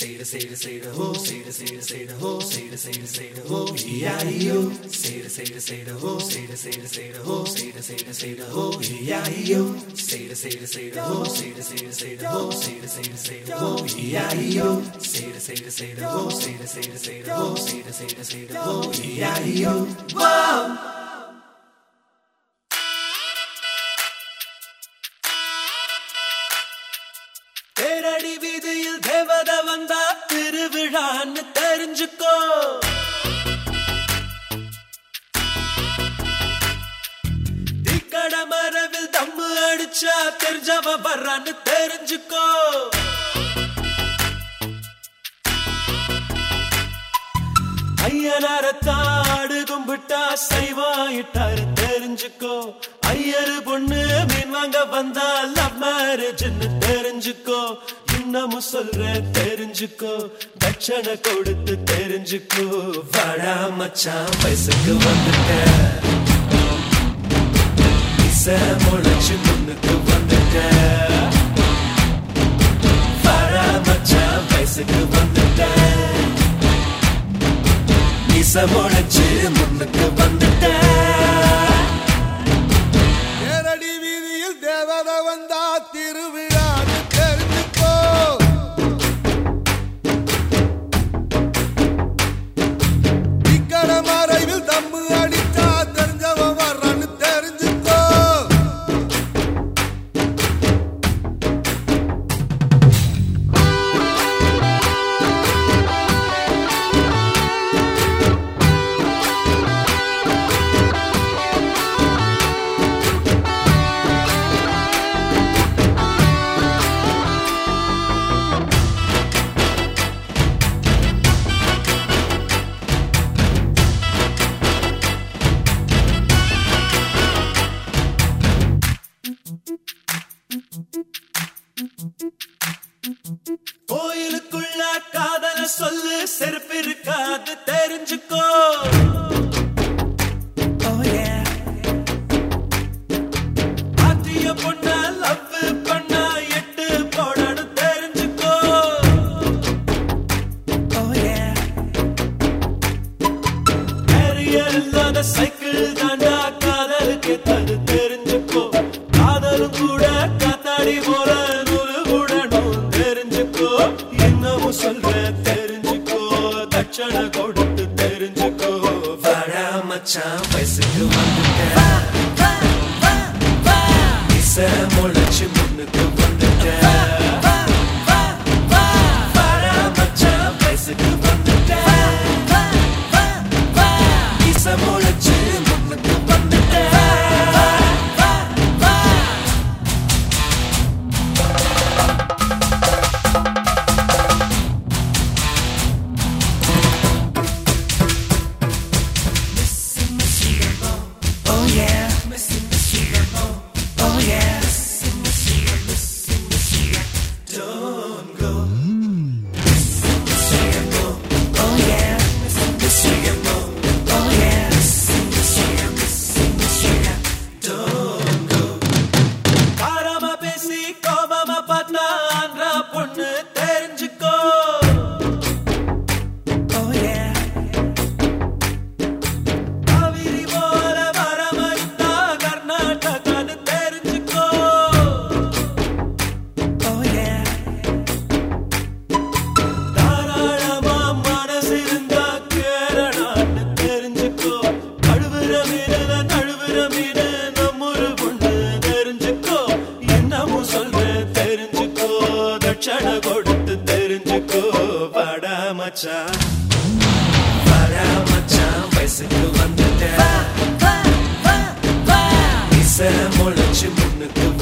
say the ho, say the ho, say the ho, E-I-E-O. Say the ho, say the ho, say the ho, E-I-E-O. Say the ho, say the ho, say the ho, E-I-E-O. Say the ho, say the ho, say the ho, E-I-E-O. Whoa! தேரடி வீதியில் தேவத வந்தா திருவிழான்னு தெரிஞ்சுக்கோ. தீக்கட மரவில் தம்மு அடிச்சா தெரிஞ்சவ வர்றான்னு தெரிஞ்சுக்கோ. ஐயனாரத்தாடு கும்பிட்டா சைவாயிட்டாரு தெரிஞ்சுக்கோ. ஐயரு பொண்ணு மீன் வாங்க வந்தா லவ் மேரேஜ்னு தெரிஞ்சுக்கோ. இன்னமும் சொல்றேன் தெரிஞ்சுக்கோ, தட்சணை கொடுத்து தெரிஞ்சுக்கோ. வாடா மச்சான் வயசுக்கு வந்துட்ட, இசை முளைச்சு முன்னுக்கு வந்துட்ட. வாடா மச்சான் வயசுக்கு வந்துட்ட, இசை முளைச்சு முன்னுக்கு வந்துட்ட. தேரடி வீதியில் தேவத வந்தா திருவிழான்னு தெரிஞ்சுக்கோ. இக்கட மறைவில் தம்மு அடிச்சா தெரிஞ்சவன் வர்றான்னு தெரிஞ்சுக்கோ. கோயிலுக்குள்ள காதல சொல்லு, செருப்பு இருக்காது தெரிஞ்சுக்கோ. ஆத்திய பொண்ண லவ் பண்ண எட்டு போடணும் தெரிஞ்சுக்கோ. கேரியர் இல்லாத சைக்கிள் தாண்டா காதலுக்கு தது தெரிஞ்சுக்கோ. காதலும் கூட காத்தாடி போல என்னவும் சொல்ற தெரிஞ்சுக்கோ, தட்சணை கொடுத்து தெரிஞ்சுக்கோ. வாடா மச்சான் வயசுக்கு வந்துட்ட, இசை முளைச்சு முன்னுக்கு வந்துட்ட. வாடா மச்சான் வயசுக்கு வந்துட்ட, இசை முளைச்சு முன்னுக்கு வந்துட்ட. தட்சணை கொடுத்து தெரிஞ்சுக்கோ. வாடா மச்சான், வாடா மச்சான் வயசுக்கு வந்துட்ட, இசை முளைச்சு முன்னுக்கு